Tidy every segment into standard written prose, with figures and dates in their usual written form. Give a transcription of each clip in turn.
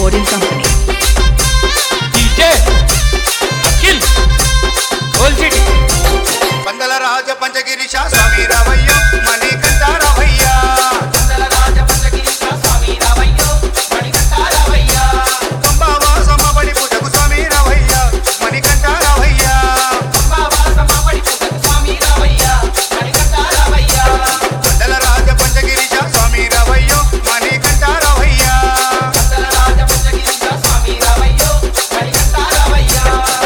Recording Company. DJ Akhil Gold City పందల రాజ పంచగిరిశ స్వామి రావయ్యో మణికంఠ రావయ్యా పందల రాజ పంచగిరిశ స్వామి రావయ్యో మణికంఠ రావయ్యా కంబావాసమబడి పూజకు స్వామి రావయ్యా మణికంఠ రావయ్యా కంబావాసమబడి పూజకు స్వామి రావయ్యా మణికంఠ రావయ్యా పందల రాజ పంచగిరిశ స్వామి రావయ్యో మణికంఠ రావయ్యా పందల రాజ పంచగిరిశ స్వామి రావయ్యో మణికంఠ రావయ్యా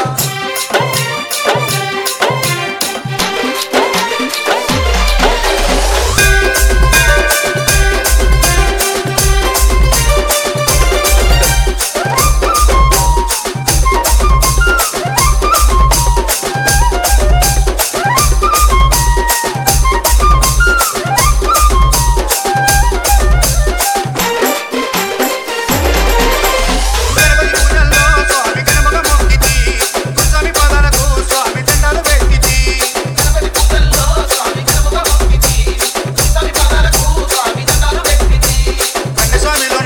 గణపతి పూజల్లో స్వామి గణముగ మొక్కితి గురుస్వామి పాదాలకు స్వామి దండాలు పెట్టితి గణపతి పూజల్లో స్వామి గణముగ మొక్కితి స్వామి పాదాలకు స్వామి దండాలు పెట్టితి కంఠస్వామిలోన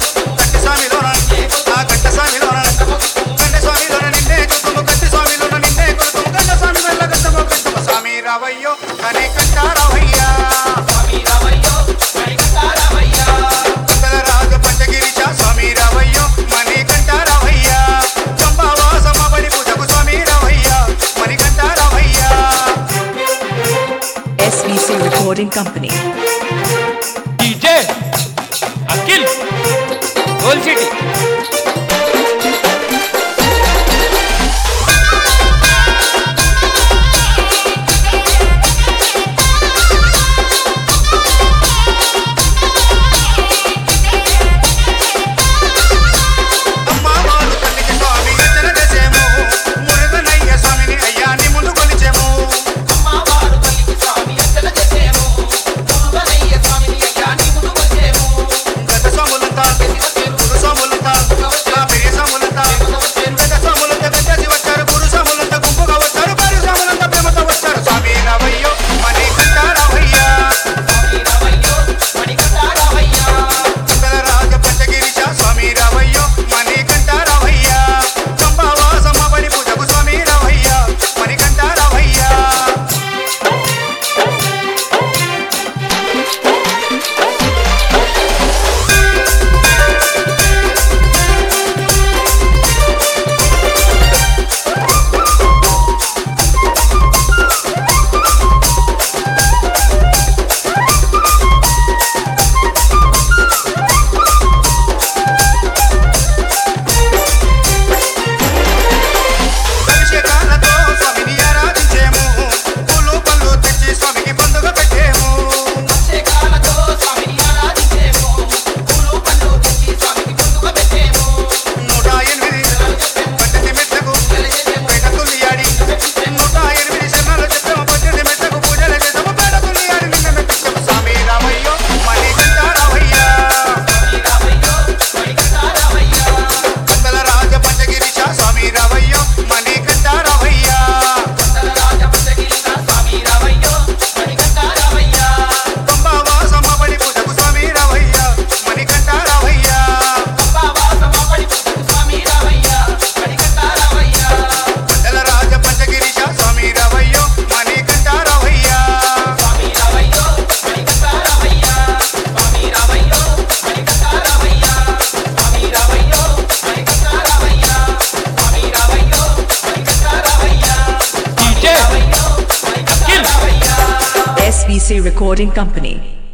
ఆ కంఠస్వామిలోన కంఠస్వామిలోన నిన్నే కొడుతుము కంఠస్వామిలోన నిన్నే కొడుతుము కంఠస్వామి వల్ల గంటము గంటము స్వామి రావయ్యో మణికంఠ రావయ్యా స్వామి రావయ్యో మణికంఠ రావయ్యా పందల రాజ పంచగిరిశ స్వామి రావయ్యో మణికంఠ రావయ్యా కంబావాసమబడి పూజకు స్వామి రావయ్యా మణికంఠ రావయ్యా SVC Recording Company. DJ Akhil Gold City అమ్మవారు తల్లికి స్వామి అర్చన చేసేము మురుగనయ్య స్వామిని అయ్యాన్ని ముందు కొలిచేము అమ్మవారు తల్లికి స్వామి అర్చన చేసేము మురుగనయ్య స్వామిని అయ్యాన్ని ముందు కొలిచేము గత స్వాములంతా గురు స్వాములంతా ఆ పెరియ స్వాములంతా గత స్వాములంతా గంటసి వచ్చారు గురు స్వాములంతా గుంపుగా వచ్చారు భార్య స్వాములంతా ప్రేమతో వచ్చారు స్వామి రావయ్యో మణికంఠ రావయ్యా స్వామి రావయ్యో మణికంఠ రావయ్యా పందల రాజ పంచగిరిశ స్వామి రావయ్యో మణికంఠ రావయ్యా కంబావాసమబడి పూజకు స్వామి రావయ్యా మణికంఠ రావయ్యా అభిషేకాలతో స్వామిని ఆరాధించేము పూలు పళ్ళు తెచ్చి స్వామికి పండుగ పెట్టేము అభిషేకాలతో స్వామిని ఆరాధించేము పూలు పళ్ళు తెచ్చి స్వామికి పండుగ పెట్టేము 108 పద్దెనిమిది మెట్లకు పేట తుల్లియాడి 108 శరణాలు చెప్పాము 18 మెట్లకు పూజలు చేసాము పేట తుల్లియాడి నిన్న మెట్టించాము స్వామి రావయ్యో మణికంఠ రావయ్యా స్వామి రావయ్యో మణికంఠ రావయ్యా పందల రాజ పంచగిరిశ స్వామి రావయ్యో మణికంఠ రావయ్యా పందల రాజ పంచగిరిశ స్వామి రావయ్యో మణికంఠ రావయ్యా కంబావాసమబడి పూజకు స్వామి రావయ్యా మణికంఠ రావయ్యా కంబావాసమబడి పూజకు స్వామి రావయ్యా మణికంఠ రావయ్యా పందల రాజ పంచగిరిశ స్వామి రావయ్యో మణికంఠ రావయ్యా స్వామి రావయ్యో మణికంఠ రావయ్యా స్వామి రావయ్యో మణికంఠ రావయ్యా స్వామి రావయ్యో మణికంఠ రావయ్యా స్వామి రావయ్యో మణికంఠ రావయ్యా DJ రావయ్యో మణికంఠ రావయ్యా SVC Recording Company.